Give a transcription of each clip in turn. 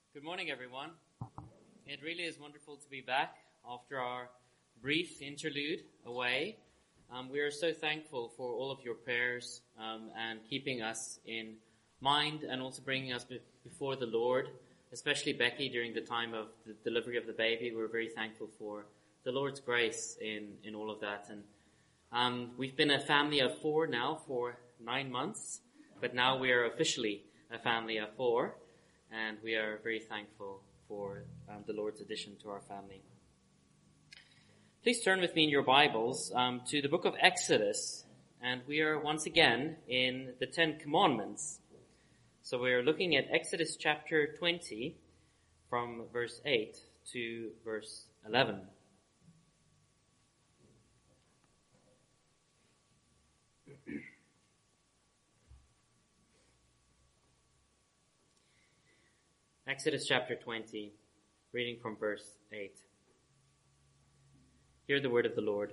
Good morning, everyone. It really is wonderful to be back after our brief interlude away. We are so thankful for all of your prayers and keeping us in mind and also bringing us before the Lord, especially Becky during the time of the delivery of the baby. We're very thankful for the Lord's grace in all of that. And we've been a family of 4 now for 9 months, but now we are officially a family of 4. And we are very thankful for the Lord's addition to our family. Please turn with me in your Bibles to the book of Exodus. And we are once again in the 10 Commandments. So we are looking at Exodus chapter 20 from verse 8 to verse 11. Exodus chapter 20, reading from verse 8. Hear the word of the Lord.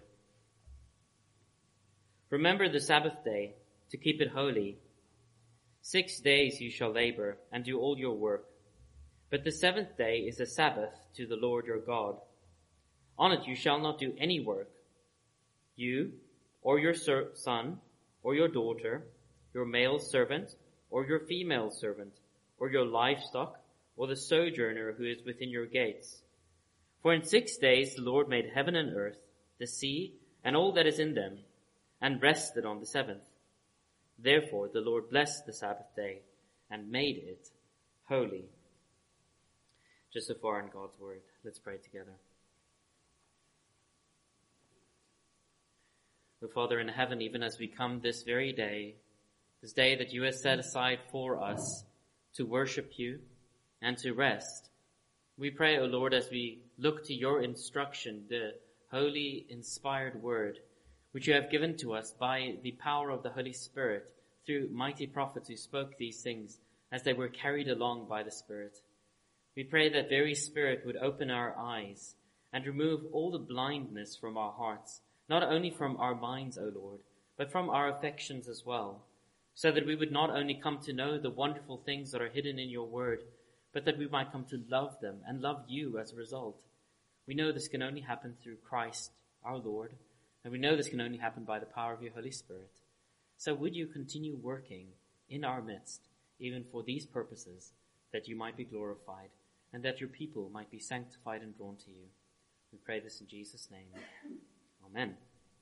Remember the Sabbath day to keep it holy. 6 days you shall labor and do all your work. But the 7th day is a Sabbath to the Lord your God. On it you shall not do any work. You, or your son, or your daughter, your male servant, or your female servant, or your livestock, or the sojourner who is within your gates. For in 6 days the Lord made heaven and earth, the sea, and all that is in them, and rested on the 7th. Therefore the Lord blessed the Sabbath day, and made it holy. Just so far in God's word. Let's pray together. O Father in heaven, even as we come this very day, this day that you have set aside for us to worship you, and to rest. We pray, O Lord, as we look to your instruction, the holy, inspired word, which you have given to us by the power of the Holy Spirit through mighty prophets who spoke these things as they were carried along by the Spirit. We pray that very Spirit would open our eyes and remove all the blindness from our hearts, not only from our minds, O Lord, but from our affections as well, so that we would not only come to know the wonderful things that are hidden in your word, but that we might come to love them and love you as a result. We know this can only happen through Christ, our Lord, and we know this can only happen by the power of your Holy Spirit. So would you continue working in our midst, even for these purposes, that you might be glorified, and that your people might be sanctified and drawn to you. We pray this in Jesus' name. Amen.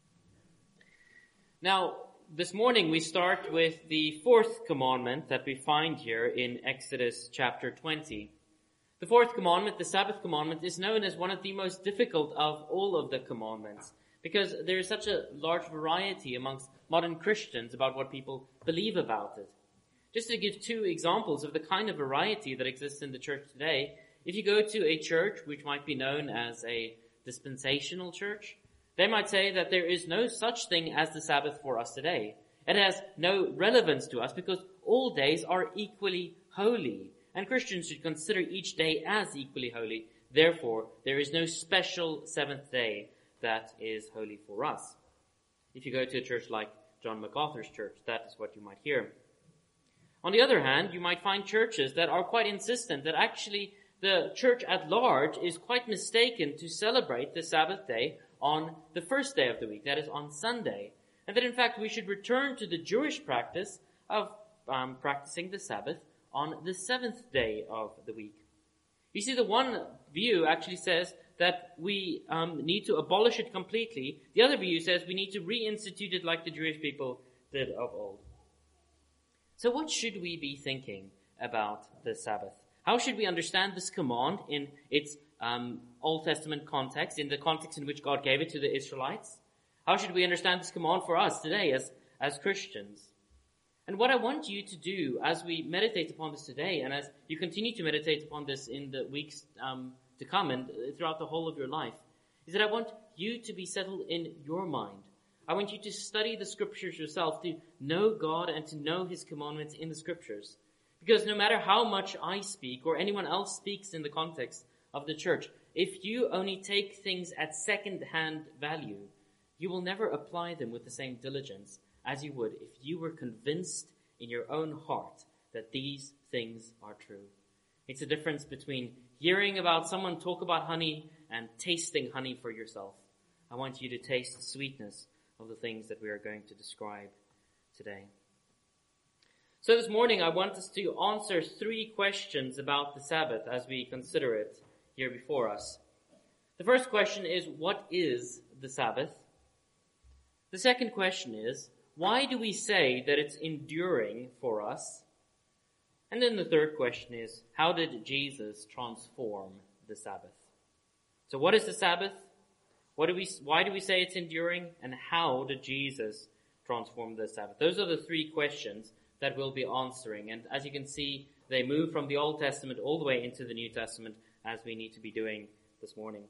Now, this morning we start with the 4th commandment that we find here in Exodus chapter 20. The 4th commandment, the Sabbath commandment, is known as one of the most difficult of all of the commandments because there is such a large variety amongst modern Christians about what people believe about it. Just to give 2 examples of the kind of variety that exists in the church today, if you go to a church which might be known as a dispensational church, they might say that there is no such thing as the Sabbath for us today. It has no relevance to us because all days are equally holy, and Christians should consider each day as equally holy. Therefore, there is no special 7th day that is holy for us. If you go to a church like John MacArthur's church, that is what you might hear. On the other hand, you might find churches that are quite insistent that actually the church at large is quite mistaken to celebrate the Sabbath day on the first day of the week, that is on Sunday, and that in fact we should return to the Jewish practice of practicing the Sabbath on the 7th day of the week. You see, the one view actually says that we need to abolish it completely. The other view says we need to reinstitute it like the Jewish people did of old. So what should we be thinking about the Sabbath? How should we understand this command in its Old Testament context, in the context in which God gave it to the Israelites? How should we understand this command for us today as Christians? And what I want you to do as we meditate upon this today, and as you continue to meditate upon this in the weeks to come and throughout the whole of your life, is that I want you to be settled in your mind. I want you to study the scriptures yourself, to know God and to know his commandments in the scriptures. Because no matter how much I speak or anyone else speaks in the context of the church, if you only take things at second-hand value, you will never apply them with the same diligence as you would if you were convinced in your own heart that these things are true. It's a difference between hearing about someone talk about honey and tasting honey for yourself. I want you to taste the sweetness of the things that we are going to describe today. So this morning I want us to answer 3 questions about the Sabbath as we consider it here before us. The first question is, what is the Sabbath? The second question is, why do we say that it's enduring for us? And then the third question is, how did Jesus transform the Sabbath? So what is the Sabbath? Why do we say it's enduring? And how did Jesus transform the Sabbath? Those are the 3 questions that we'll be answering. And as you can see, they move from the Old Testament all the way into the New Testament, as we need to be doing this morning.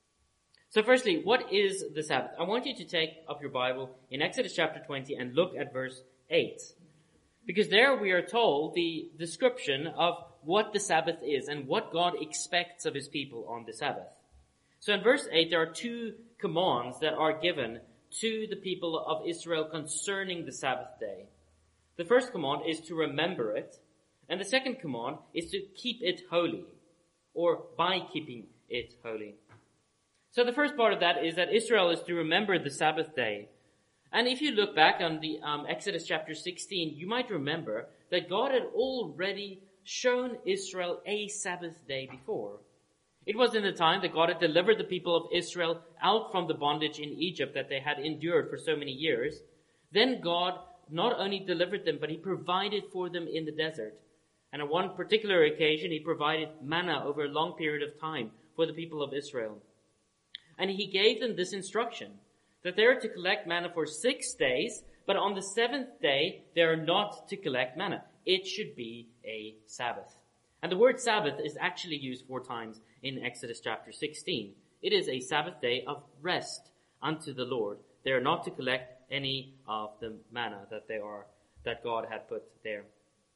So firstly, what is the Sabbath? I want you to take up your Bible in Exodus chapter 20 and look at verse 8. Because there we are told the description of what the Sabbath is and what God expects of his people on the Sabbath. So in verse 8, there are 2 commands that are given to the people of Israel concerning the Sabbath day. The first command is to remember it, and the second command is to keep it holy, or by keeping it holy. So the first part of that is that Israel is to remember the Sabbath day. And if you look back on the Exodus chapter 16, you might remember that God had already shown Israel a Sabbath day before. It was in the time that God had delivered the people of Israel out from the bondage in Egypt that they had endured for so many years. Then God not only delivered them, but he provided for them in the desert. And on one particular occasion, he provided manna over a long period of time for the people of Israel. And he gave them this instruction, that they are to collect manna for 6 days, but on the 7th day, they are not to collect manna. It should be a Sabbath. And the word Sabbath is actually used 4 times in Exodus chapter 16. It is a Sabbath day of rest unto the Lord. They are not to collect any of the manna that God had put there.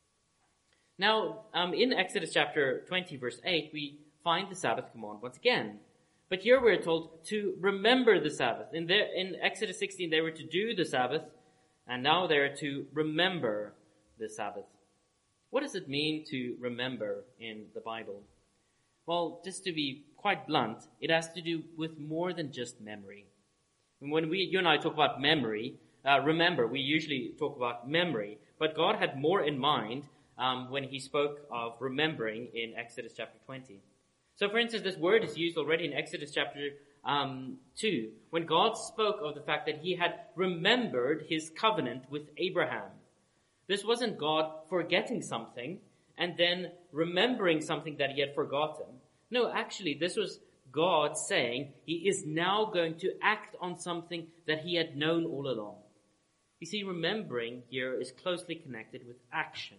Now, in Exodus chapter 20, verse 8, we find the Sabbath command once again. But here we're told to remember the Sabbath. In Exodus 16, they were to do the Sabbath, and now they're to remember the Sabbath. What does it mean to remember in the Bible? Well, just to be quite blunt, it has to do with more than just memory. And when you and I talk about memory, remember, we usually talk about memory, but God had more in mind when he spoke of remembering in Exodus chapter 20. So for instance, this word is used already in Exodus chapter 2, when God spoke of the fact that he had remembered his covenant with Abraham. This wasn't God forgetting something and then remembering something that he had forgotten. No, actually, this was God saying he is now going to act on something that he had known all along. You see, remembering here is closely connected with action.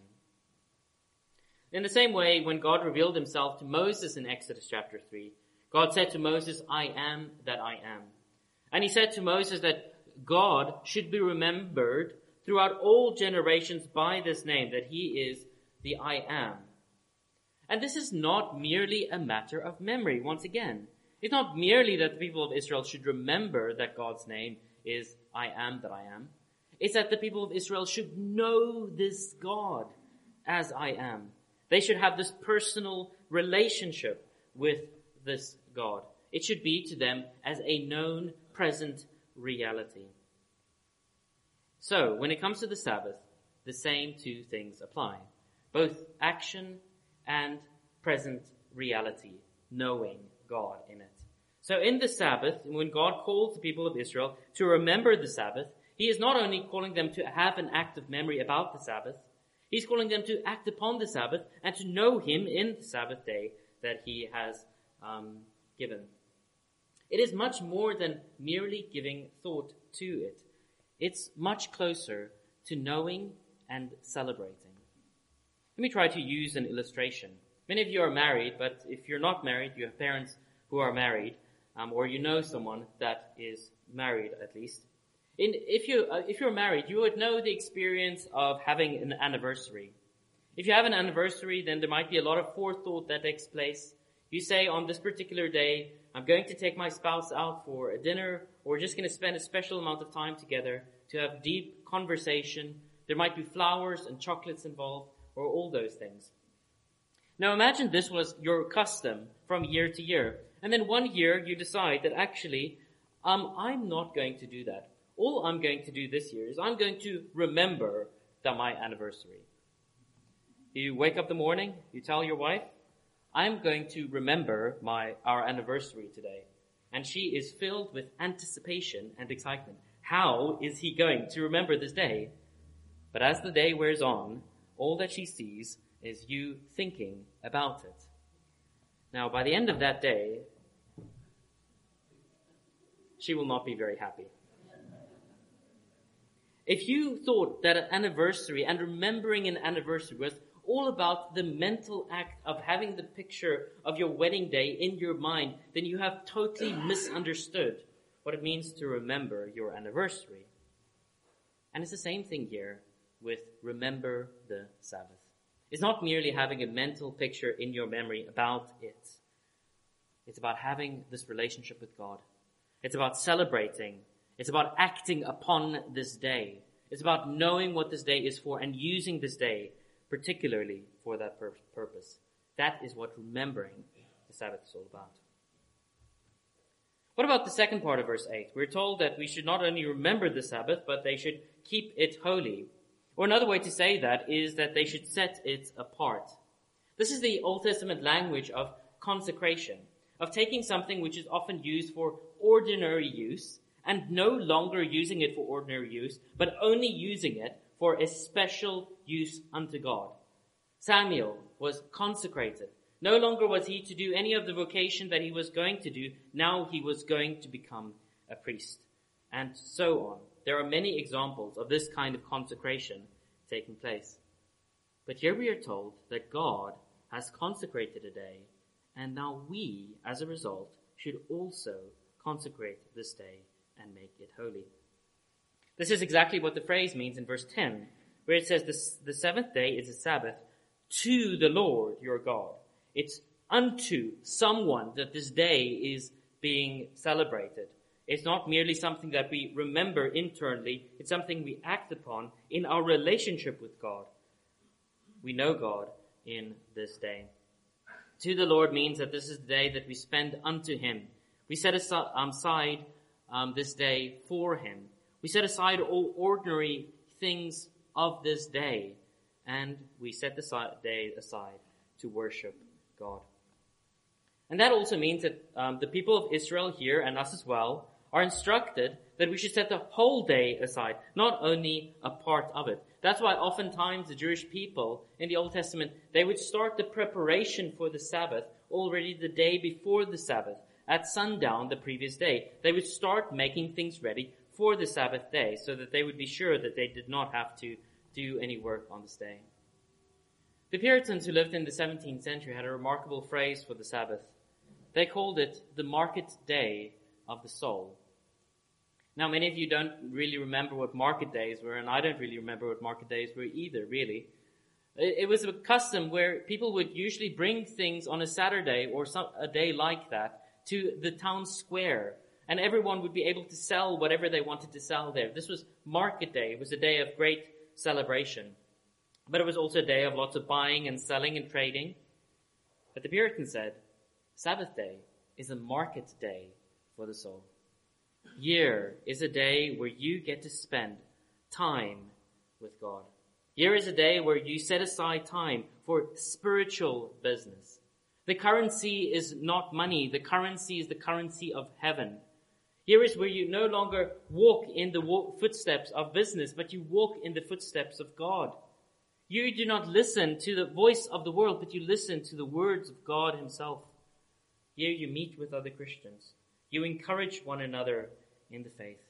In the same way, when God revealed himself to Moses in Exodus chapter 3, God said to Moses, I am that I am. And he said to Moses that God should be remembered throughout all generations by this name, that he is the I am. And this is not merely a matter of memory, once again. It's not merely that the people of Israel should remember that God's name is I am that I am. It's that the people of Israel should know this God as I am. They should have this personal relationship with this God. It should be to them as a known, present reality. So, when it comes to the Sabbath, the same 2 things apply. Both action and present reality, knowing God in it. So in the Sabbath, when God calls the people of Israel to remember the Sabbath, he is not only calling them to have an act of memory about the Sabbath, he's calling them to act upon the Sabbath and to know him in the Sabbath day that he has given. It is much more than merely giving thought to it. It's much closer to knowing and celebrating. Let me try to use an illustration. Many of you are married, but if you're not married, you have parents who are married, or you know someone that is married at least. If you're married, you would know the experience of having an anniversary. If you have an anniversary, then there might be a lot of forethought that takes place. You say, on this particular day, I'm going to take my spouse out for a dinner, or we're just going to spend a special amount of time together to have deep conversation. There might be flowers and chocolates involved, or all those things. Now imagine this was your custom from year to year. And then one year you decide that actually, I'm not going to do that. All I'm going to do this year is I'm going to remember my anniversary. You wake up in the morning, you tell your wife, I'm going to remember our anniversary today. And she is filled with anticipation and excitement. How is he going to remember this day? But as the day wears on, all that she sees is you thinking about it. Now, by the end of that day, she will not be very happy. If you thought that an anniversary and remembering an anniversary was all about the mental act of having the picture of your wedding day in your mind, then you have totally misunderstood what it means to remember your anniversary. And it's the same thing here with remember the Sabbath. It's not merely having a mental picture in your memory about it. It's about having this relationship with God. It's about celebrating. It's about acting upon this day. It's about knowing what this day is for and using this day particularly for that purpose. That is what remembering the Sabbath is all about. What about the second part of verse 8? We're told that we should not only remember the Sabbath, but they should keep it holy. Or another way to say that is that they should set it apart. This is the Old Testament language of consecration, of taking something which is often used for ordinary use and no longer using it for ordinary use, but only using it for a special use unto God. Samuel was consecrated. No longer was he to do any of the vocation that he was going to do. Now he was going to become a priest. And so on. There are many examples of this kind of consecration taking place. But here we are told that God has consecrated a day, and now we, as a result, should also consecrate this day and make it holy. This is exactly what the phrase means in verse 10, where it says the seventh day is a Sabbath to the Lord your God. It's unto someone that this day is being celebrated. It's not merely something that we remember internally. It's something we act upon in our relationship with God. We know God in this day. To the Lord means that this is the day that we spend unto Him. We set aside this day for Him. We set aside all ordinary things of this day, and we set the day aside to worship God. And that also means that the people of Israel here, and us as well, are instructed that we should set the whole day aside, not only a part of it. That's why oftentimes the Jewish people in the Old Testament, they would start the preparation for the Sabbath already the day before the Sabbath. At sundown the previous day, they would start making things ready for the Sabbath day so that they would be sure that they did not have to do any work on this day. The Puritans who lived in the 17th century had a remarkable phrase for the Sabbath. They called it the market day of the soul. Now, many of you don't really remember what market days were, and I don't really remember what market days were either, really. It was a custom where people would usually bring things on a Saturday or a day like that to the town square, and everyone would be able to sell whatever they wanted to sell there. This was market day. It was a day of great celebration. But it was also a day of lots of buying and selling and trading. But the Puritans said, Sabbath day is a market day for the soul. Year is a day where you get to spend time with God. Year is a day where you set aside time for spiritual business. The currency is not money. The currency is the currency of heaven. Here is where you no longer walk in the footsteps of business, but you walk in the footsteps of God. You do not listen to the voice of the world, but you listen to the words of God Himself. Here you meet with other Christians. You encourage one another in the faith.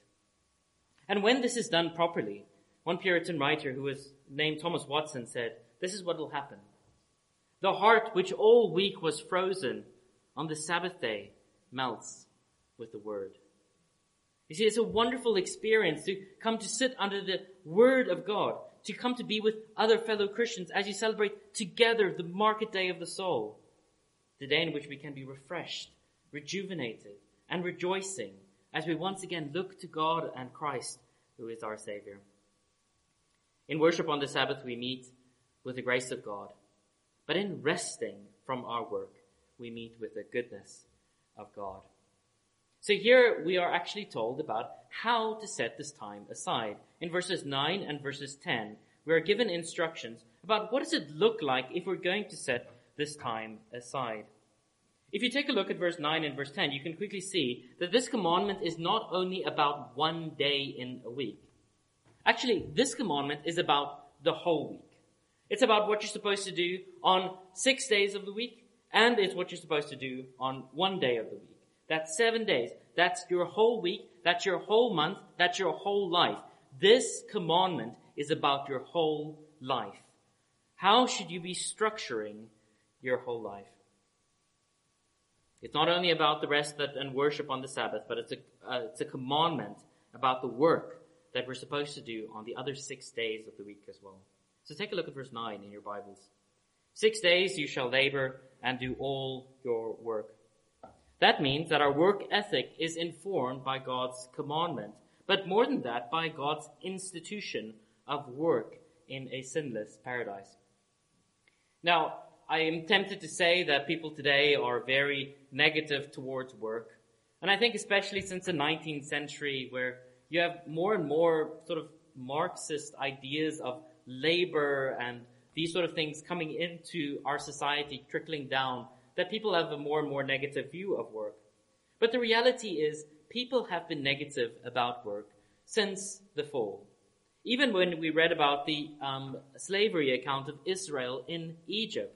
And when this is done properly, one Puritan writer who was named Thomas Watson said, this is what will happen. The heart which all week was frozen on the Sabbath day melts with the Word. You see, it's a wonderful experience to come to sit under the Word of God, to come to be with other fellow Christians as you celebrate together the market day of the soul, the day in which we can be refreshed, rejuvenated, and rejoicing as we once again look to God and Christ, who is our Savior. In worship on the Sabbath, we meet with the grace of God. But in resting from our work, we meet with the goodness of God. So here we are actually told about how to set this time aside. In verses 9 and verses 10, we are given instructions about what does it look like if we're going to set this time aside. If you take a look at verse 9 and verse 10, you can quickly see that this commandment is not only about one day in a week. Actually, this commandment is about the whole week. It's about what you're supposed to do on 6 days of the week, and it's what you're supposed to do on one day of the week. That's 7 days. That's your whole week. That's your whole month. That's your whole life. This commandment is about your whole life. How should you be structuring your whole life? It's not only about the rest and worship on the Sabbath, but it's a commandment about the work that we're supposed to do on the other 6 days of the week as well. So take a look at verse 9 in your Bibles. 6 days you shall labor and do all your work. That means that our work ethic is informed by God's commandment, but more than that, by God's institution of work in a sinless paradise. Now, I am tempted to say that people today are very negative towards work. And I think especially since the 19th century, where you have more and more sort of Marxist ideas of labor and these sort of things coming into our society, trickling down, that people have a more and more negative view of work. But the reality is, people have been negative about work since the fall. Even when we read about the slavery account of Israel in Egypt,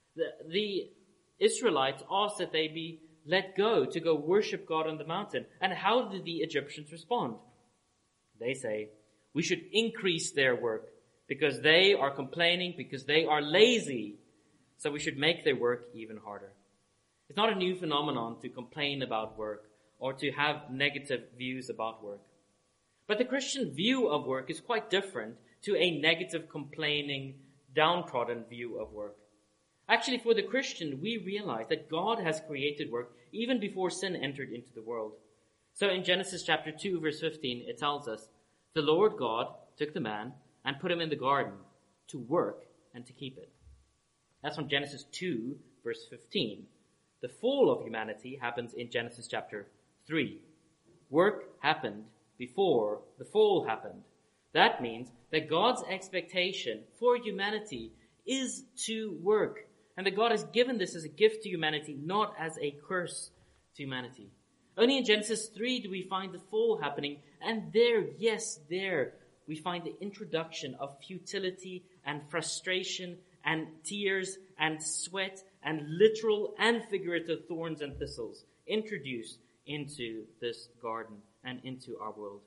the Israelites asked that they be let go to go worship God on the mountain. And how did the Egyptians respond? They say, we should increase their work because they are complaining, because they are lazy. So we should make their work even harder. It's not a new phenomenon to complain about work or to have negative views about work. But the Christian view of work is quite different to a negative, complaining, downtrodden view of work. Actually, for the Christian, we realize that God has created work even before sin entered into the world. So in Genesis chapter 2, verse 15, it tells us, the Lord God took the man and put him in the garden to work and to keep it. That's from Genesis 2, verse 15. The fall of humanity happens in Genesis chapter 3. Work happened before the fall happened. That means that God's expectation for humanity is to work. And that God has given this as a gift to humanity, not as a curse to humanity. Only in Genesis 3 do we find the fall happening. And there, yes, there, we find the introduction of futility and frustration and tears and sweat and literal and figurative thorns and thistles introduced into this garden and into our world.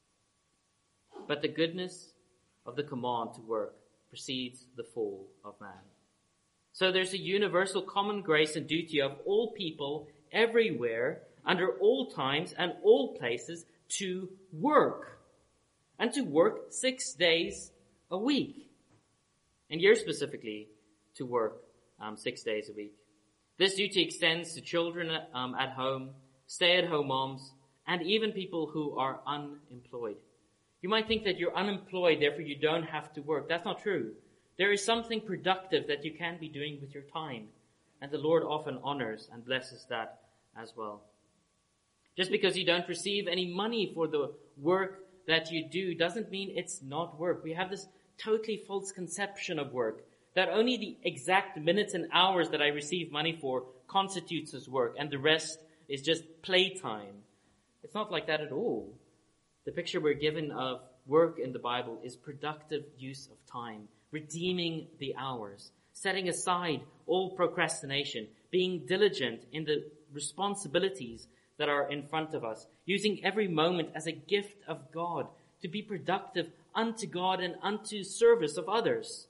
But the goodness of the command to work precedes the fall of man. So there's a universal common grace and duty of all people everywhere, under all times and all places, to work. And to work 6 days a week. And here specifically, to work 6 days a week. This duty extends to children at home, stay-at-home moms, and even people who are unemployed. You might think that you're unemployed, therefore you don't have to work. That's not true. There is something productive that you can be doing with your time. And the Lord often honors and blesses that as well. Just because you don't receive any money for the work that you do doesn't mean it's not work. We have this totally false conception of work, that only the exact minutes and hours that I receive money for constitutes as work, and the rest is just playtime. It's not like that at all. The picture we're given of work in the Bible is productive use of time, redeeming the hours, setting aside all procrastination, being diligent in the responsibilities that are in front of us, using every moment as a gift of God to be productive unto God and unto service of others.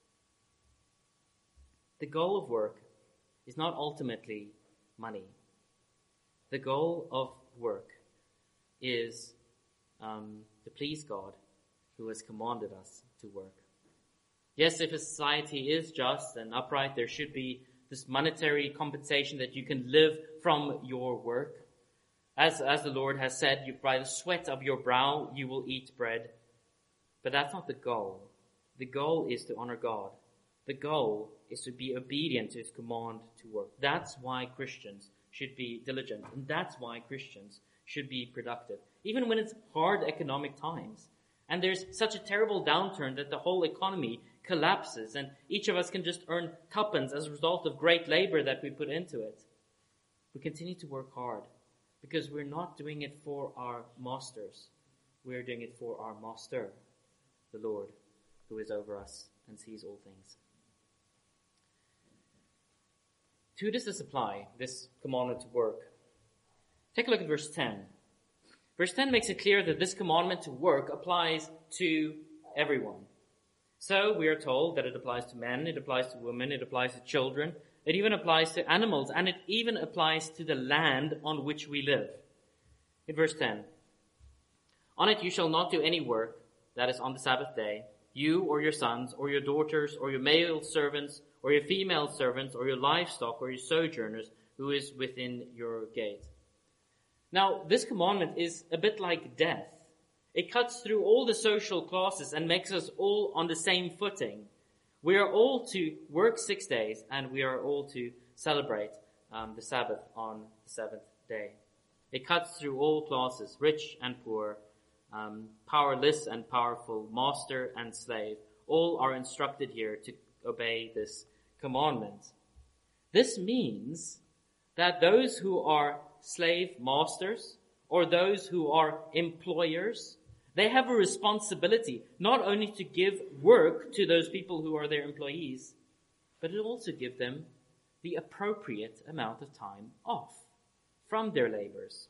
The goal of work is not ultimately money. The goal of work is to please God, who has commanded us to work. Yes, if a society is just and upright, there should be this monetary compensation that you can live from your work. As the Lord has said, by the sweat of your brow you will eat bread. But that's not the goal. The goal is to honor God. The goal is to be obedient to his command to work. That's why Christians should be diligent, and that's why Christians should be productive. Even when it's hard economic times, and there's such a terrible downturn that the whole economy collapses, and each of us can just earn tuppence as a result of great labor that we put into it. We continue to work hard, because we're not doing it for our masters. We're doing it for our master, the Lord, who is over us and sees all things. To who does this apply, this commandment to work? Take a look at verse 10. Verse 10 makes it clear that this commandment to work applies to everyone. So we are told that it applies to men, it applies to women, it applies to children, it even applies to animals, and it even applies to the land on which we live. In verse 10, on it you shall not do any work, that is on the Sabbath day, you or your sons or your daughters or your male servants or your female servants or your livestock or your sojourners who is within your gate. Now, this commandment is a bit like death. It cuts through all the social classes and makes us all on the same footing. We are all to work 6 days, and we are all to celebrate the Sabbath on the seventh day. It cuts through all classes, rich and poor, powerless and powerful, master and slave. All are instructed here to obey this commandment. This means that those who are slave masters or those who are employers, they have a responsibility not only to give work to those people who are their employees, but it also give them the appropriate amount of time off from their labors.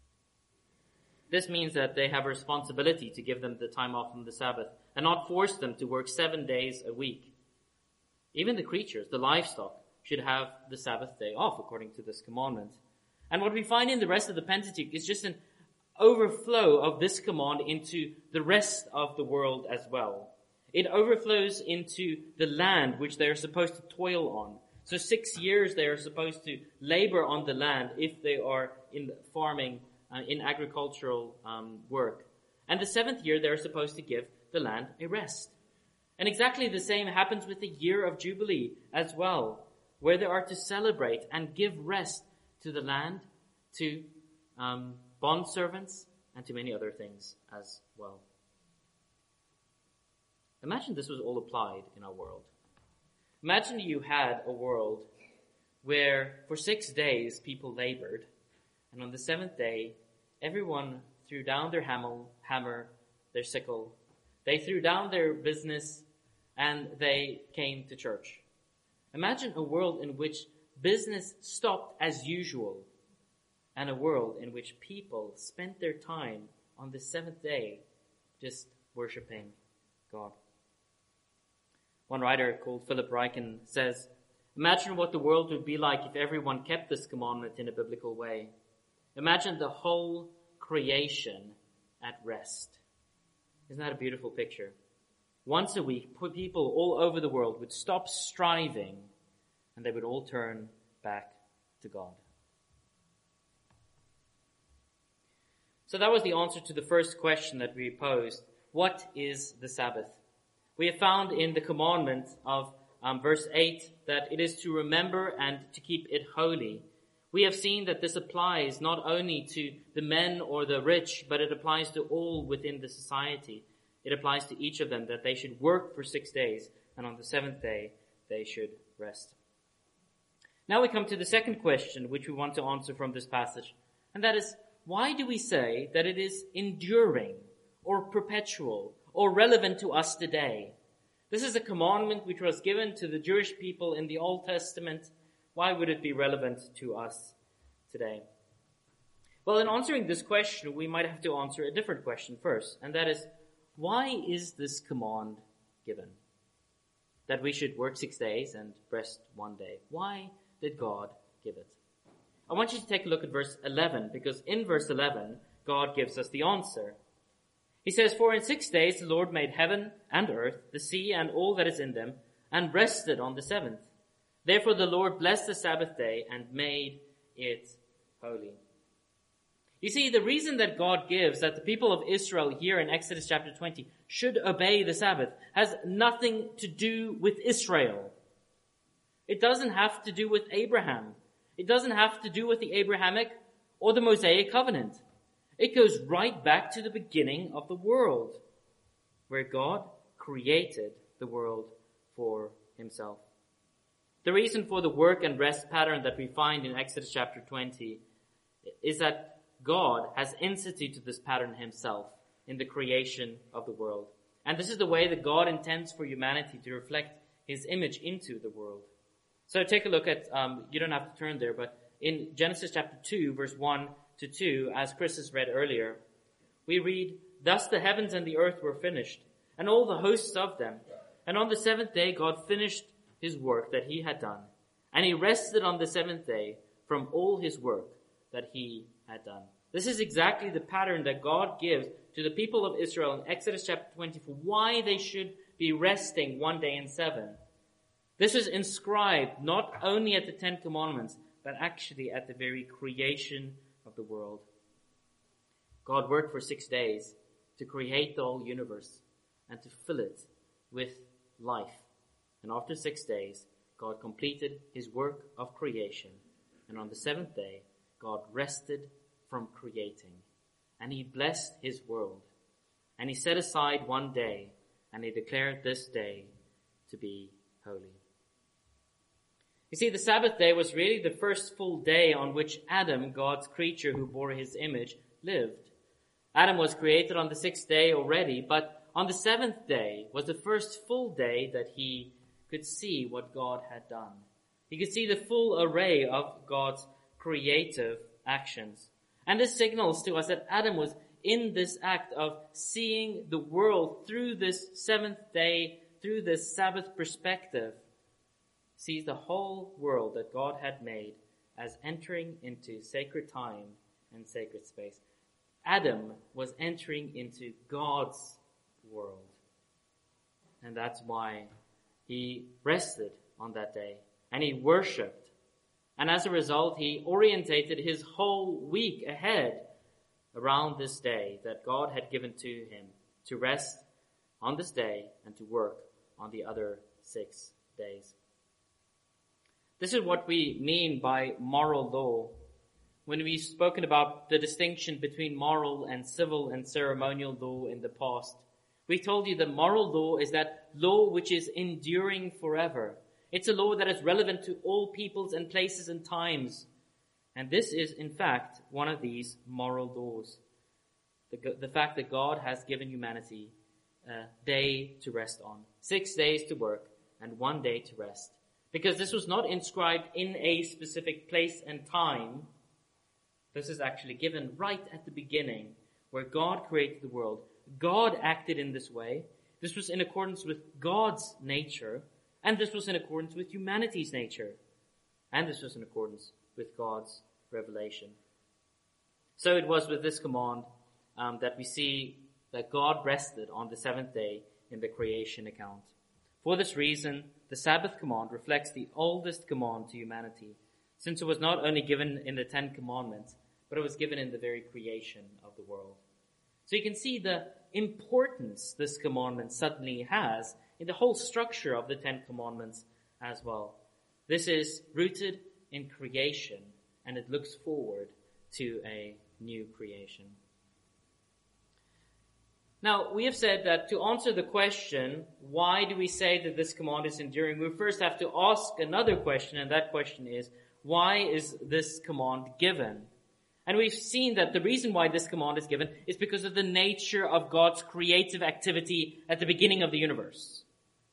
This means that they have a responsibility to give them the time off from the Sabbath and not force them to work 7 days a week. Even the creatures, the livestock, should have the Sabbath day off according to this commandment. And what we find in the rest of the Pentateuch is just an overflow of this command into the rest of the world as well. It overflows into the land which they are supposed to toil on. So 6 years they are supposed to labor on the land if they are in farming, in agricultural work. And the 7th year they are supposed to give the land a rest. And exactly the same happens with the year of Jubilee as well, where they are to celebrate and give rest to the land, to bondservants, and to many other things as well. Imagine this was all applied in our world. Imagine you had a world where for 6 days people labored, and on the 7th day, everyone threw down their hammer, their sickle. They threw down their business, and they came to church. Imagine a world in which business stopped as usual, and a world in which people spent their time on the 7th day just worshiping God. One writer called Philip Ryken says, imagine what the world would be like if everyone kept this commandment in a biblical way. Imagine the whole creation at rest. Isn't that a beautiful picture? Once a week, people all over the world would stop striving and they would all turn back to God. So that was the answer to the first question that we posed. What is the Sabbath? We have found in the commandment of verse 8 that it is to remember and to keep it holy. We have seen that this applies not only to the men or the rich, but it applies to all within the society. It applies to each of them that they should work for 6 days, and on the 7th day they should rest. Now we come to the second question which we want to answer from this passage, and that is, why do we say that it is enduring or perpetual or relevant to us today? This is a commandment which was given to the Jewish people in the Old Testament. Why would it be relevant to us today? Well, in answering this question, we might have to answer a different question first, and that is, why is this command given? That we should work 6 days and rest 1 day. Why did God give it? I want you to take a look at verse 11, because in verse 11, God gives us the answer. He says, for in 6 days the Lord made heaven and earth, the sea and all that is in them, and rested on the 7th. Therefore the Lord blessed the Sabbath day and made it holy. You see, the reason that God gives that the people of Israel here in Exodus chapter 20 should obey the Sabbath has nothing to do with Israel. It doesn't have to do with Abraham. It doesn't have to do with the Abrahamic or the Mosaic covenant. It goes right back to the beginning of the world, where God created the world for himself. The reason for the work and rest pattern that we find in Exodus chapter 20 is that God has instituted this pattern himself in the creation of the world. And this is the way that God intends for humanity to reflect his image into the world. So take a look at, you don't have to turn there, but in Genesis chapter 2, verse 1 to 2, as Chris has read earlier, we read, "Thus the heavens and the earth were finished, and all the hosts of them. And on the seventh day God finished his work that he had done. And he rested on the seventh day from all his work that he had done." This is exactly the pattern that God gives to the people of Israel in Exodus chapter 20 for why they should be resting one day in seven. This is inscribed not only at the Ten Commandments, but actually at the very creation of the world. God worked for 6 days to create the whole universe and to fill it with life. And after 6 days, God completed his work of creation. And on the seventh day, God rested from creating. And he blessed his world. And he set aside one day, and he declared this day to be holy. You see, the Sabbath day was really the first full day on which Adam, God's creature who bore his image, lived. Adam was created on the 6th day already, but on the 7th day was the first full day that he could see what God had done. He could see the full array of God's creative actions. And this signals to us that Adam was in this act of seeing the world through this 7th day, through this Sabbath perspective, sees the whole world that God had made as entering into sacred time and sacred space. Adam was entering into God's world. And that's why he rested on that day and he worshipped. And as a result, he orientated his whole week ahead around this day that God had given to him to rest on this day and to work on the other 6 days. This is what we mean by moral law. When we've spoken about the distinction between moral and civil and ceremonial law in the past, we told you that moral law is that law which is enduring forever. It's a law that is relevant to all peoples and places and times. And this is, in fact, one of these moral laws. The fact that God has given humanity a day to rest on, 6 days to work, and 1 day to rest. Because this was not inscribed in a specific place and time. This is actually given right at the beginning, where God created the world. God acted in this way. This was in accordance with God's nature, and this was in accordance with humanity's nature, and this was in accordance with God's revelation. So it was with this command that we see that God rested on the 7th day in the creation account. For this reason, the Sabbath command reflects the oldest command to humanity, since it was not only given in the 10 Commandments, but it was given in the very creation of the world. So you can see the importance this commandment suddenly has in the whole structure of the 10 Commandments as well. This is rooted in creation, and it looks forward to a new creation. Now, we have said that to answer the question, why do we say that this command is enduring, we first have to ask another question, and that question is, why is this command given? And we've seen that the reason why this command is given is because of the nature of God's creative activity at the beginning of the universe.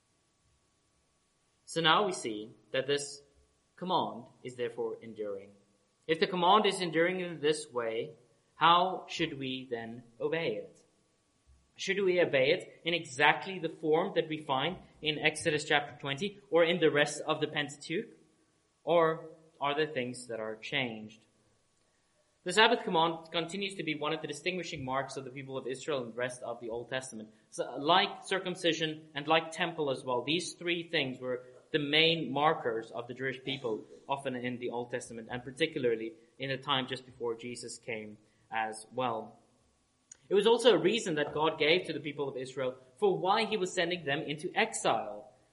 So now we see that this command is therefore enduring. If the command is enduring in this way, how should we then obey it? Should we obey it in exactly the form that we find in Exodus chapter 20 or in the rest of the Pentateuch? Or are there things that are changed? The Sabbath command continues to be one of the distinguishing marks of the people of Israel and the rest of the Old Testament. So, like circumcision and like temple as well, these three things were the main markers of the Jewish people, often in the Old Testament, and particularly in the time just before Jesus came as well. It was also a reason that God gave to the people of Israel for why he was sending them into exile.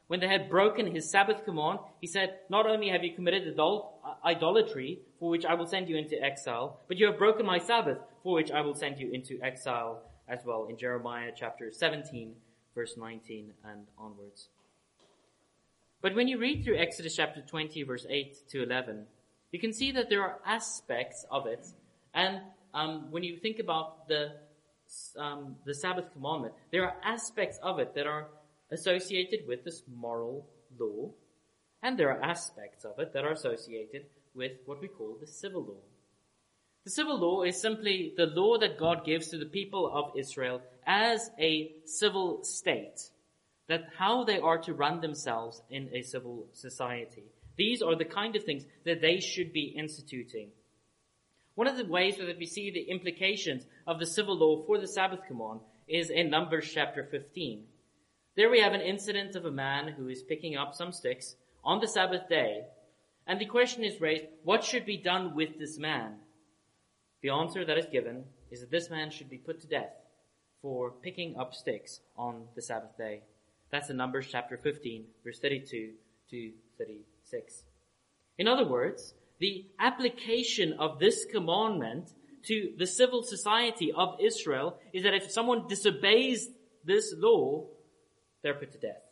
when they had broken his Sabbath command, he said, not only have you committed idolatry, for which I will send you into exile, but you have broken my Sabbath, for which I will send you into exile as well, in Jeremiah chapter 17, verse 19 and onwards. But when you read through Exodus chapter 20, verse 8 to 11, you can see that there are aspects of it. And when you think about the Sabbath commandment, there are aspects of it that are associated with this moral law, and there are aspects of it that are associated with what we call the civil law. The civil law is simply the law that God gives to the people of Israel as a civil state, that how they are to run themselves in a civil society. These are the kind of things that they should be instituting. One of the ways that we see the implications of the civil law for the Sabbath command is in Numbers chapter 15. There we have an incident of a man who is picking up some sticks on the Sabbath day, and the question is raised, what should be done with this man? The answer that is given is that this man should be put to death for picking up sticks on the Sabbath day. That's in Numbers chapter 15, verse 32 to 36. In other words, the application of this commandment to the civil society of Israel is that if someone disobeys this law, they're put to death.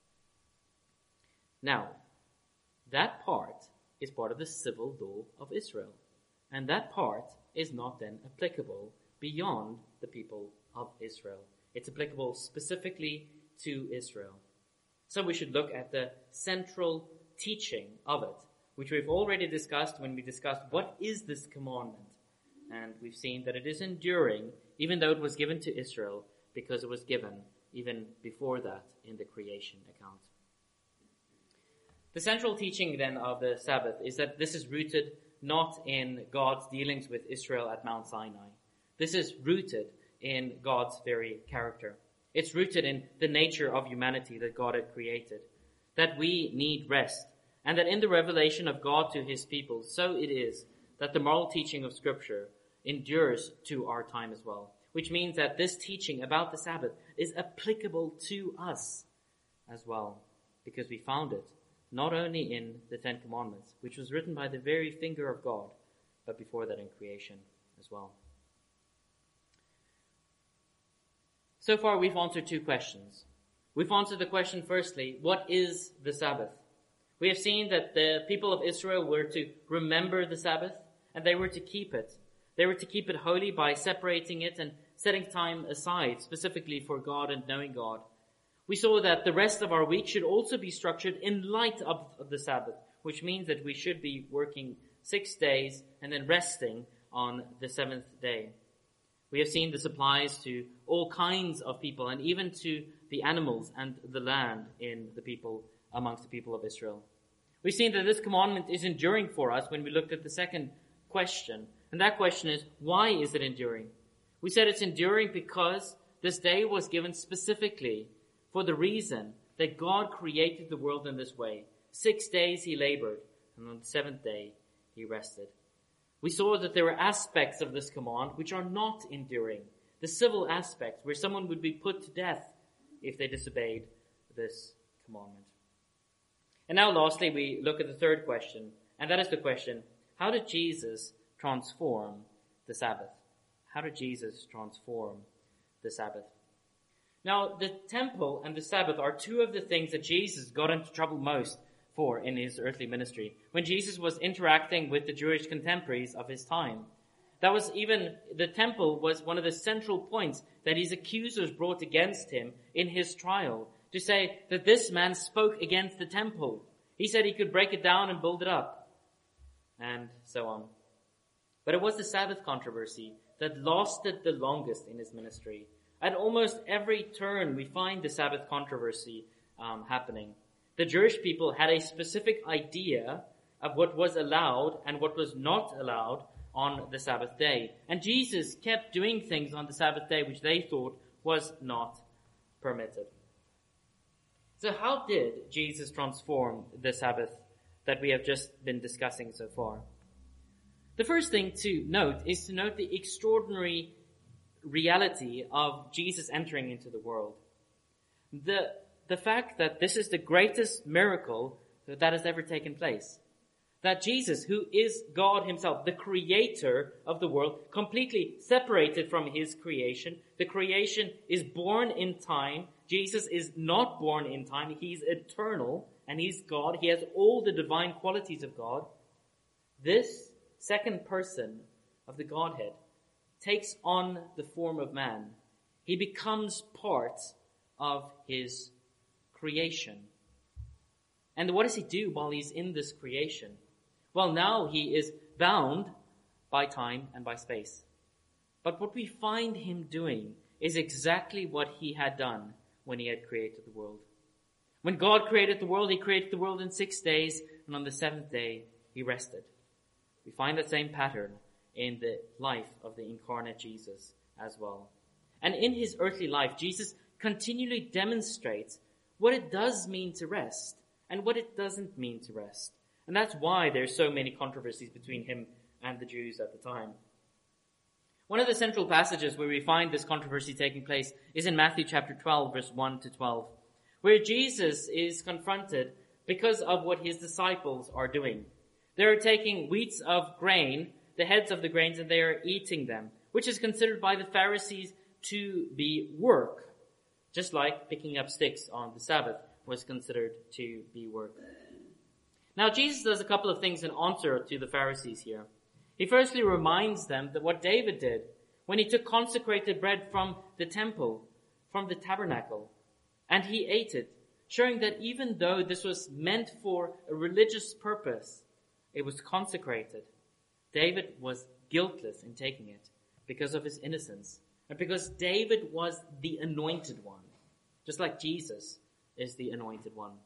Now, that part is part of the civil law of Israel. And that part is not then applicable beyond the people of Israel. It's applicable specifically to Israel. So we should look at the central teaching of it, which we've already discussed when we discussed what is this commandment. And we've seen that it is enduring, even though it was given to Israel, because it was given even before that in the creation account. The central teaching then of the Sabbath is that this is rooted not in God's dealings with Israel at Mount Sinai. This is rooted in God's very character. It's rooted in the nature of humanity that God had created, that we need rest, and that in the revelation of God to his people, so it is that the moral teaching of Scripture endures to our time as well, which means that this teaching about the Sabbath is applicable to us as well, because we found it not only in the Ten Commandments, which was written by the very finger of God, but before that in creation as well. So far we've answered two questions. We've answered the question firstly, what is the Sabbath? We have seen that the people of Israel were to remember the Sabbath, and they were to keep it. They were to keep it holy by separating it and setting time aside specifically for God and knowing God. We saw that the rest of our week should also be structured in light of the Sabbath, which means that we should be working 6 days and then resting on the seventh day. We have seen this applies to all kinds of people and even to the animals and the land in the people, amongst the people of Israel. We've seen that this commandment is enduring for us when we looked at the second question. And that question is, why is it enduring? We said it's enduring because this day was given specifically for the reason that God created the world in this way. 6 days he labored, and on the seventh day he rested. We saw that there were aspects of this command which are not enduring. The civil aspects, where someone would be put to death if they disobeyed this commandment. And now lastly, we look at the third question, and that is the question, how did Jesus transform the Sabbath? How did Jesus transform the Sabbath? Now, the temple and the Sabbath are two of the things that Jesus got into trouble most for in his earthly ministry. When Jesus was interacting with the Jewish contemporaries of his time, the temple was one of the central points that his accusers brought against him in his trial, to say that this man spoke against the temple. He said he could break it down and build it up, and so on. But it was the Sabbath controversy that lasted the longest in his ministry. At almost every turn, we find the Sabbath controversy happening. The Jewish people had a specific idea of what was allowed and what was not allowed on the Sabbath day. And Jesus kept doing things on the Sabbath day which they thought was not permitted. So how did Jesus transform the Sabbath that we have just been discussing so far? The first thing to note is to note the extraordinary reality of Jesus entering into the world. The the fact that this is the greatest miracle that has ever taken place. That Jesus, who is God himself, the creator of the world, completely separated from his creation. The creation is born in time. Jesus is not born in time. He's eternal and he's God. He has all the divine qualities of God. This second person of the Godhead takes on the form of man. He becomes part of his creation. And what does he do while he's in this creation? Well, now he is bound by time and by space. But what we find him doing is exactly what he had done when he had created the world. When God created the world, he created the world in 6 days, and on the seventh day, he rested. We find that same pattern in the life of the incarnate Jesus as well. And in his earthly life, Jesus continually demonstrates what it does mean to rest and what it doesn't mean to rest. And that's why there's so many controversies between him and the Jews at the time. One of the central passages where we find this controversy taking place is in Matthew chapter 12, verse 1 to 12, where Jesus is confronted because of what his disciples are doing. They're taking wheats of grain, the heads of the grains, and they are eating them, which is considered by the Pharisees to be work, just like picking up sticks on the Sabbath was considered to be work. Now, Jesus does a couple of things in answer to the Pharisees here. He firstly reminds them that what David did when he took consecrated bread from the temple, from the tabernacle, and he ate it, showing that even though this was meant for a religious purpose, it was consecrated. David was guiltless in taking it because of his innocence, and because David was the anointed one, just like Jesus is the anointed one.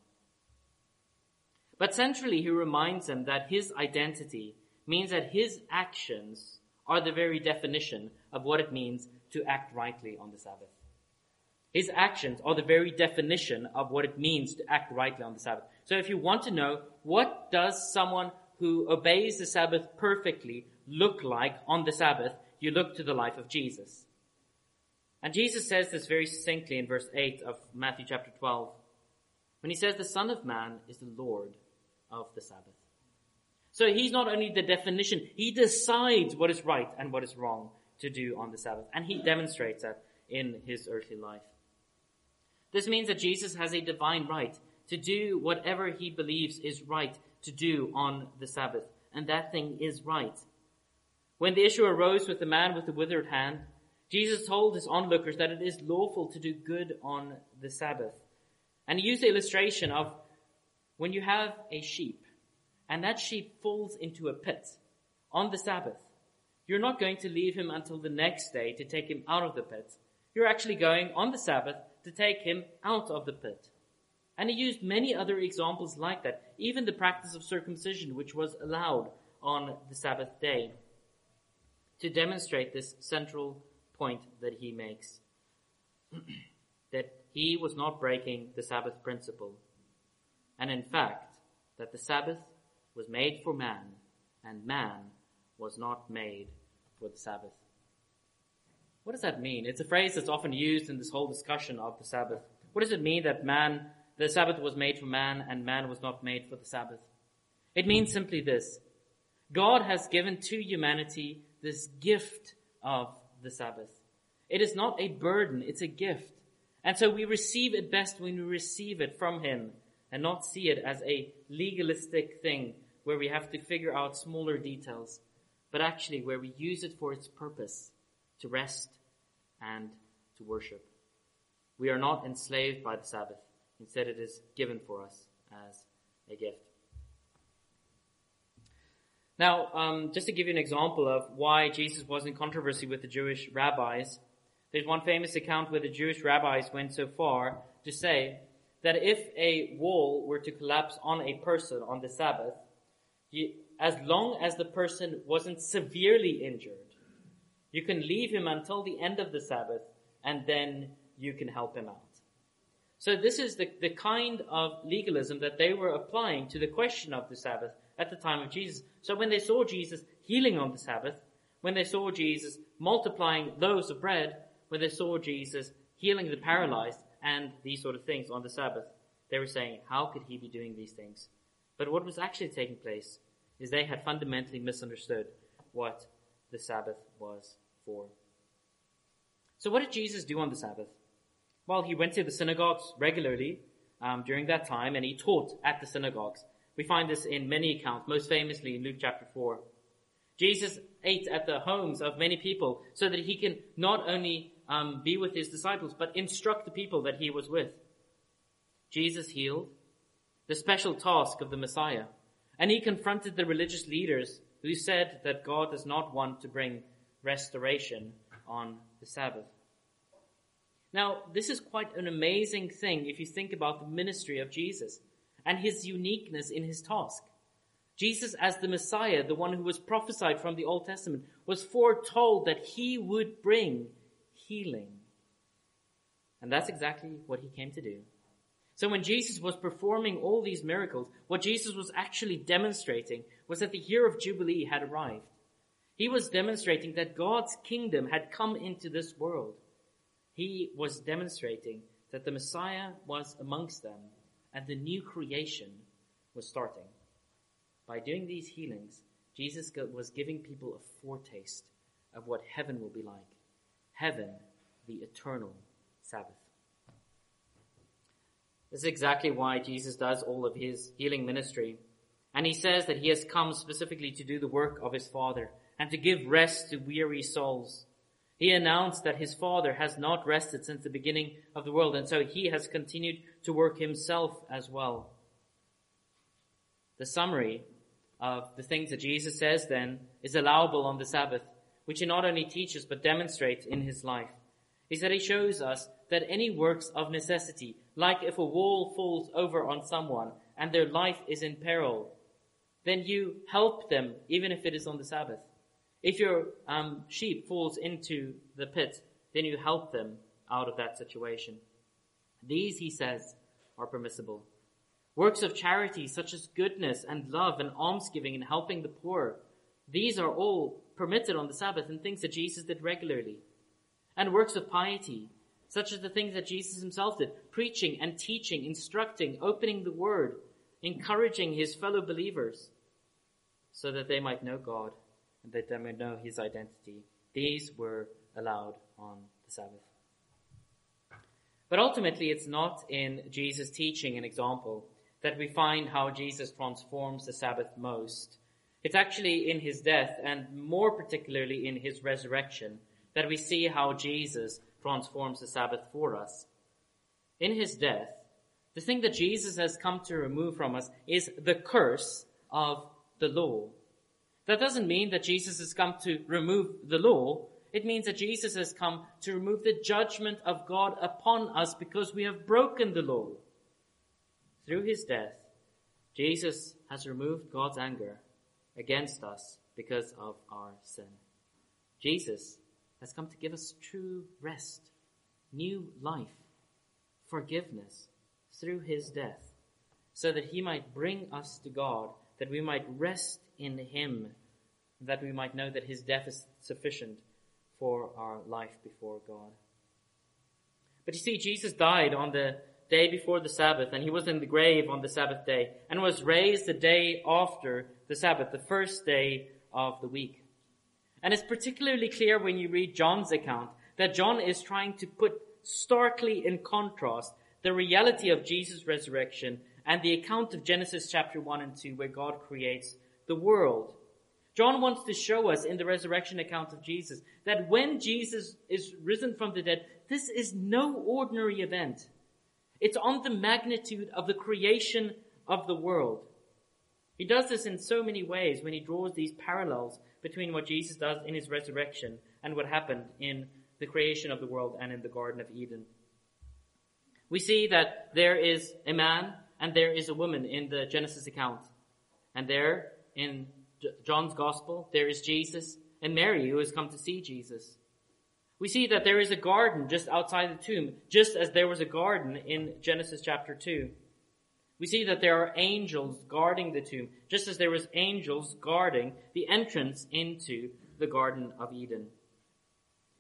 But centrally, he reminds them that his identity means that his actions are the very definition of what it means to act rightly on the Sabbath. His actions are the very definition of what it means to act rightly on the Sabbath. So if you want to know what does someone who obeys the Sabbath perfectly look like on the Sabbath, you look to the life of Jesus. And Jesus says this very succinctly in verse 8 of Matthew chapter 12, when he says the Son of Man is the Lord of the Sabbath. So he's not only the definition, he decides what is right and what is wrong to do on the Sabbath. And he demonstrates that in his earthly life. This means that Jesus has a divine right to do whatever he believes is right to do on the Sabbath. And that thing is right. When the issue arose with the man with the withered hand, Jesus told his onlookers that it is lawful to do good on the Sabbath. And he used the illustration of when you have a sheep and that sheep falls into a pit on the Sabbath, you're not going to leave him until the next day to take him out of the pit. You're actually going on the Sabbath to take him out of the pit. And he used many other examples like that, even the practice of circumcision, which was allowed on the Sabbath day, to demonstrate this central point that he makes, that he was not breaking the Sabbath principle. And in fact, that the Sabbath was made for man, and man was not made for the Sabbath. What does that mean? It's a phrase that's often used in this whole discussion of the Sabbath. What does it mean that the Sabbath was made for man, and man was not made for the Sabbath? It means simply this: God has given to humanity this gift of the Sabbath. It is not a burden, it's a gift. And so we receive it best when we receive it from him and not see it as a legalistic thing where we have to figure out smaller details, but actually where we use it for its purpose, to rest and to worship. We are not enslaved by the Sabbath. Instead, it is given for us as a gift. Now, just to give you an example of why Jesus was in controversy with the Jewish rabbis, there's one famous account where the Jewish rabbis went so far to say that if a wall were to collapse on a person on the Sabbath, as long as the person wasn't severely injured, you can leave him until the end of the Sabbath, and then you can help him out. So this is the kind of legalism that they were applying to the question of the Sabbath at the time of Jesus. So when they saw Jesus healing on the Sabbath, when they saw Jesus multiplying loaves of bread, when they saw Jesus healing the paralyzed, and these sort of things on the Sabbath. They were saying, how could he be doing these things? But what was actually taking place is they had fundamentally misunderstood what the Sabbath was for. So what did Jesus do on the Sabbath? Well, he went to the synagogues regularly during that time, and he taught at the synagogues. We find this in many accounts, most famously in Luke chapter 4. Jesus ate at the homes of many people so that he can not only be with his disciples, but instruct the people that he was with. Jesus healed, the special task of the Messiah, and he confronted the religious leaders who said that God does not want to bring restoration on the Sabbath. Now, this is quite an amazing thing if you think about the ministry of Jesus and his uniqueness in his task. Jesus, as the Messiah, the one who was prophesied from the Old Testament, was foretold that he would bring healing. And that's exactly what he came to do. So when Jesus was performing all these miracles, what Jesus was actually demonstrating was that the year of Jubilee had arrived. He was demonstrating that God's kingdom had come into this world. He was demonstrating that the Messiah was amongst them and the new creation was starting. By doing these healings, Jesus was giving people a foretaste of what heaven will be like. Heaven, the eternal Sabbath. This is exactly why Jesus does all of his healing ministry. And he says that he has come specifically to do the work of his Father and to give rest to weary souls. He announced that his Father has not rested since the beginning of the world, and so he has continued to work himself as well. The summary of the things that Jesus says then is allowable on the Sabbath, which he not only teaches but demonstrates in his life, is that he shows us that any works of necessity, like if a wall falls over on someone and their life is in peril, then you help them even if it is on the Sabbath. If your sheep falls into the pit, then you help them out of that situation. These, he says, are permissible. Works of charity such as goodness and love and almsgiving and helping the poor, these are all permitted on the Sabbath and things that Jesus did regularly. And works of piety, such as the things that Jesus himself did, preaching and teaching, instructing, opening the word, encouraging his fellow believers so that they might know God and that they might know his identity. These were allowed on the Sabbath. But ultimately, it's not in Jesus' teaching and example that we find how Jesus transforms the Sabbath most. It's actually in his death, and more particularly in his resurrection, that we see how Jesus transforms the Sabbath for us. In his death, the thing that Jesus has come to remove from us is the curse of the law. That doesn't mean that Jesus has come to remove the law. It means that Jesus has come to remove the judgment of God upon us because we have broken the law. Through his death, Jesus has removed God's anger against us because of our sin. Jesus has come to give us true rest, new life, forgiveness through his death, so that he might bring us to God, that we might rest in him, that we might know that his death is sufficient for our life before God. But you see, Jesus died on the day before the Sabbath, and he was in the grave on the Sabbath day, and was raised the day after the Sabbath, the first day of the week. And it's particularly clear when you read John's account that John is trying to put starkly in contrast the reality of Jesus' resurrection and the account of Genesis chapter 1 and 2 where God creates the world. John wants to show us in the resurrection account of Jesus that when Jesus is risen from the dead, this is no ordinary event. It's on the magnitude of the creation of the world. He does this in so many ways when he draws these parallels between what Jesus does in his resurrection and what happened in the creation of the world and in the Garden of Eden. We see that there is a man and there is a woman in the Genesis account. And there in John's Gospel, there is Jesus and Mary who has come to see Jesus. We see that there is a garden just outside the tomb, just as there was a garden in Genesis chapter 2. We see that there are angels guarding the tomb, just as there was angels guarding the entrance into the Garden of Eden.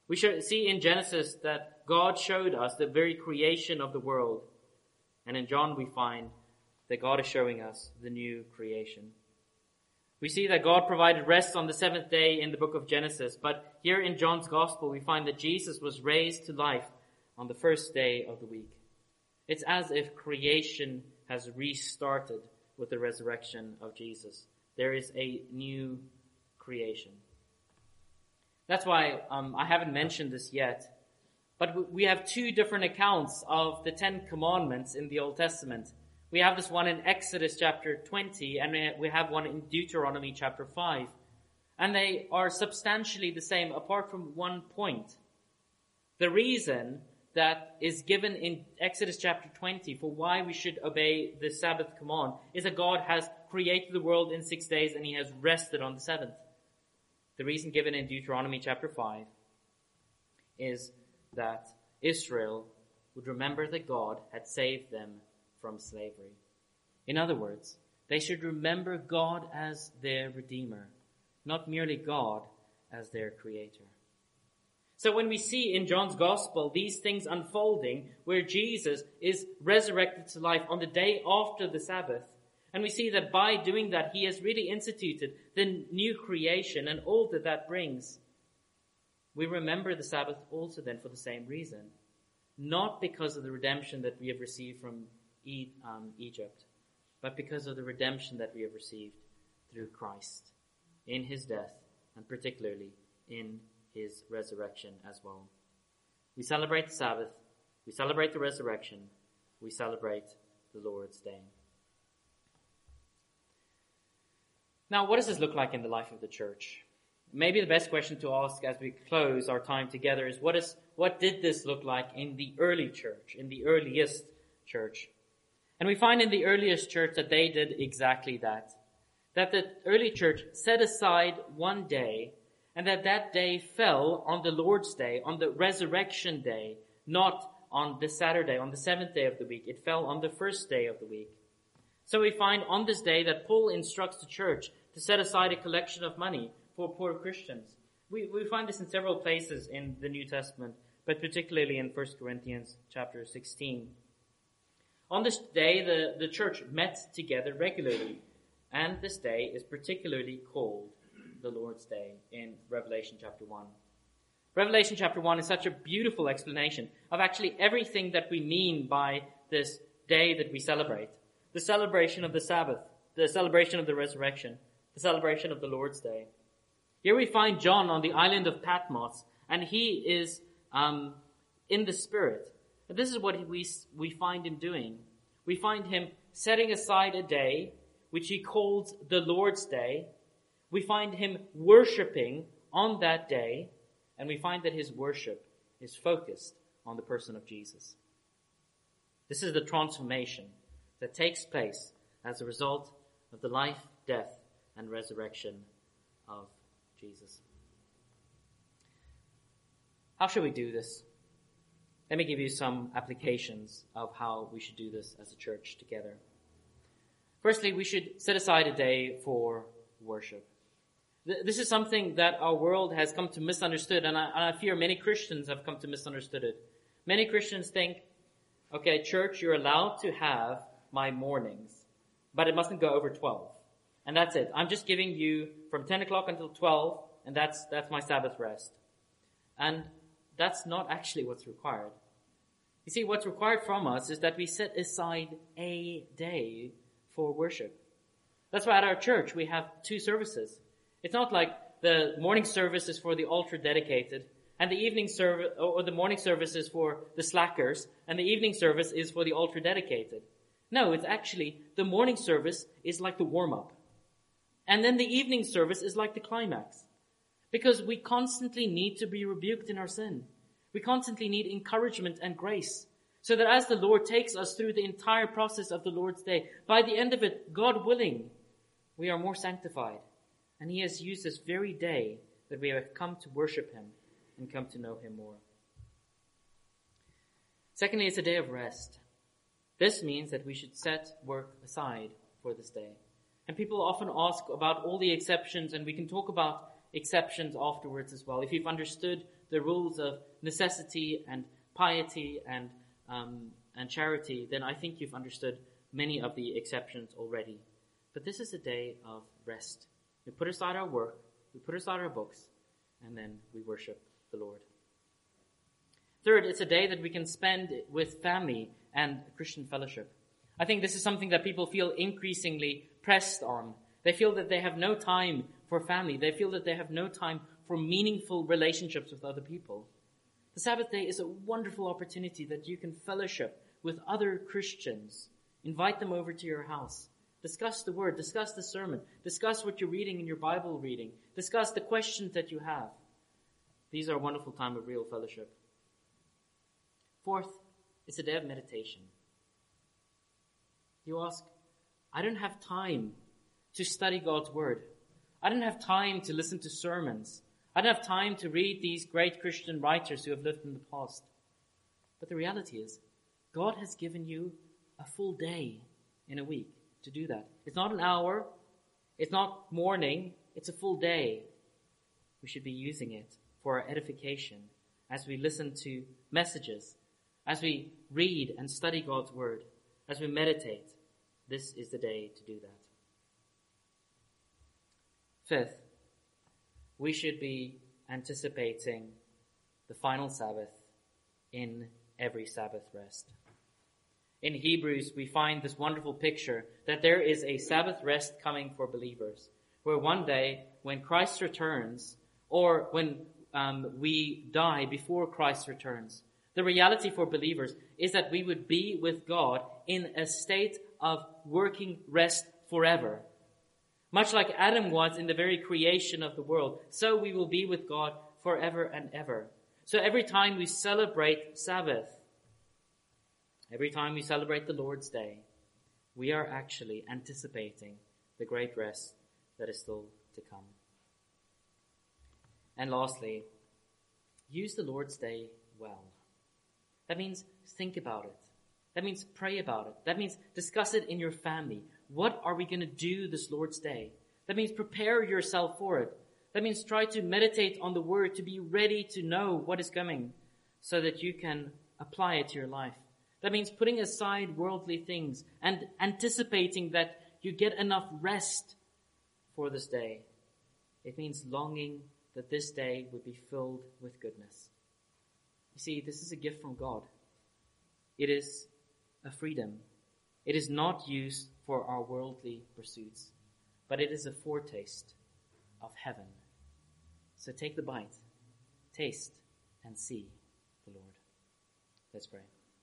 We should see in Genesis that God showed us the very creation of the world. And in John we find that God is showing us the new creation. We see that God provided rest on the seventh day in the book of Genesis, but here in John's Gospel we find that Jesus was raised to life on the first day of the week. It's as if creation has restarted with the resurrection of Jesus. There is a new creation. That's why I haven't mentioned this yet, but we have two different accounts of the Ten Commandments in the Old Testament. We have this one in Exodus chapter 20, and we have one in Deuteronomy chapter 5. And they are substantially the same, apart from one point. The reason that is given in Exodus chapter 20 for why we should obey the Sabbath command is that God has created the world in 6 days and he has rested on the seventh. The reason given in Deuteronomy chapter 5 is that Israel would remember that God had saved them from slavery. In other words, they should remember God as their Redeemer, not merely God as their Creator. So when we see in John's Gospel these things unfolding, where Jesus is resurrected to life on the day after the Sabbath, and we see that by doing that he has really instituted the new creation and all that that brings, we remember the Sabbath also then for the same reason. Not because of the redemption that we have received from Egypt, but because of the redemption that we have received through Christ in his death and particularly in his resurrection as well. We celebrate the Sabbath, we celebrate the resurrection, we celebrate the Lord's Day. Now, what does this look like in the life of the church? Maybe the best question to ask as we close our time together is, what did this look like in the early church, in the earliest church? And we find in the earliest church that they did exactly that. That the early church set aside one day, and that day fell on the Lord's Day, on the resurrection day, not on the Saturday, on the seventh day of the week. It fell on the first day of the week. So we find on this day that Paul instructs the church to set aside a collection of money for poor Christians. We find this in several places in the New Testament, but particularly in 1 Corinthians chapter 16. On this day, the church met together regularly, and this day is particularly called the Lord's Day in Revelation chapter 1. Revelation chapter 1 is such a beautiful explanation of actually everything that we mean by this day that we celebrate. The celebration of the Sabbath, the celebration of the resurrection, the celebration of the Lord's Day. Here we find John on the island of Patmos, and he is in the Spirit. And this is what we find him doing. We find him setting aside a day, which he calls the Lord's Day. We find him worshiping on that day, and we find that his worship is focused on the person of Jesus. This is the transformation that takes place as a result of the life, death, and resurrection of Jesus. How should we do this? Let me give you some applications of how we should do this as a church together. Firstly, we should set aside a day for worship. This is something that our world has come to misunderstand, and I fear many Christians have come to misunderstand it. Many Christians think, okay, church, you're allowed to have my mornings, but it mustn't go over 12. And that's it. I'm just giving you from 10 o'clock until 12, and that's my Sabbath rest. And that's not actually what's required. You see, what's required from us is that we set aside a day for worship. That's why at our church we have 2 services. It's not like the morning service is for the ultra dedicated, and the evening service, or the morning service is for the slackers, and the evening service is for the ultra dedicated. No, it's actually, the morning service is like the warm-up. And then the evening service is like the climax. Because we constantly need to be rebuked in our sin. We constantly need encouragement and grace. So that as the Lord takes us through the entire process of the Lord's Day, by the end of it, God willing, we are more sanctified. And he has used this very day that we have come to worship him and come to know him more. Secondly, it's a day of rest. This means that we should set work aside for this day. And people often ask about all the exceptions, and we can talk about exceptions afterwards as well. If you've understood the rules of necessity and piety and charity, then I think you've understood many of the exceptions already. But this is a day of rest. We put aside our work, we put aside our books, and then we worship the Lord. Third, it's a day that we can spend with family and Christian fellowship. I think this is something that people feel increasingly pressed on. They feel that they have no time for family. They feel that they have no time for meaningful relationships with other people. The Sabbath day is a wonderful opportunity that you can fellowship with other Christians. Invite them over to your house. Discuss the word, discuss the sermon, discuss what you're reading in your Bible reading, discuss the questions that you have. These are a wonderful time of real fellowship. Fourth, it's a day of meditation. You ask, I don't have time to study God's word. I don't have time to listen to sermons. I don't have time to read these great Christian writers who have lived in the past. But the reality is, God has given you a full day in a week to do that. It's not an hour. It's not morning. It's a full day. We should be using it for our edification as we listen to messages, as we read and study God's word, as we meditate. This is the day to do that. Fifth, we should be anticipating the final Sabbath in every Sabbath rest. In Hebrews, we find this wonderful picture that there is a Sabbath rest coming for believers, where one day when Christ returns, or when we die before Christ returns, the reality for believers is that we would be with God in a state of working rest forever. Much like Adam was in the very creation of the world, so we will be with God forever and ever. So every time we celebrate Sabbath, every time we celebrate the Lord's Day, we are actually anticipating the great rest that is still to come. And lastly, use the Lord's Day well. That means think about it. That means pray about it. That means discuss it in your family. What are we going to do this Lord's Day? That means prepare yourself for it. That means try to meditate on the word, to be ready to know what is coming so that you can apply it to your life. That means putting aside worldly things and anticipating that you get enough rest for this day. It means longing that this day would be filled with goodness. You see, this is a gift from God. It is a freedom. It is not used for our worldly pursuits, but it is a foretaste of heaven. So take the bite, taste, and see the Lord. Let's pray.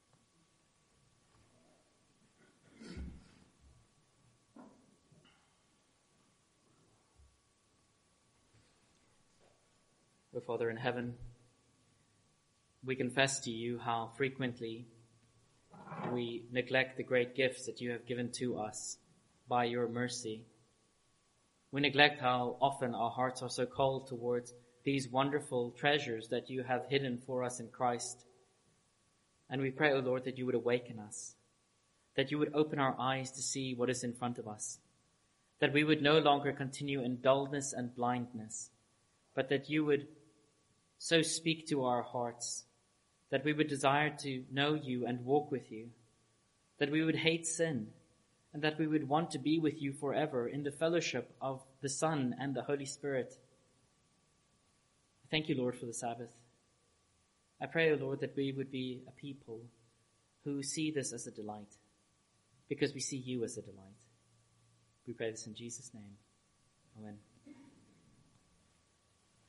O Father in heaven, we confess to you how frequently we neglect the great gifts that you have given to us by your mercy. We neglect how often our hearts are so cold towards these wonderful treasures that you have hidden for us in Christ. And we pray, O Lord, that you would awaken us, that you would open our eyes to see what is in front of us, that we would no longer continue in dullness and blindness, but that you would so speak to our hearts, that we would desire to know you and walk with you, that we would hate sin, and that we would want to be with you forever in the fellowship of the Son and the Holy Spirit. Thank you, Lord, for the Sabbath. I pray, O Lord, that we would be a people who see this as a delight, because we see you as a delight. We pray this in Jesus' name. Amen.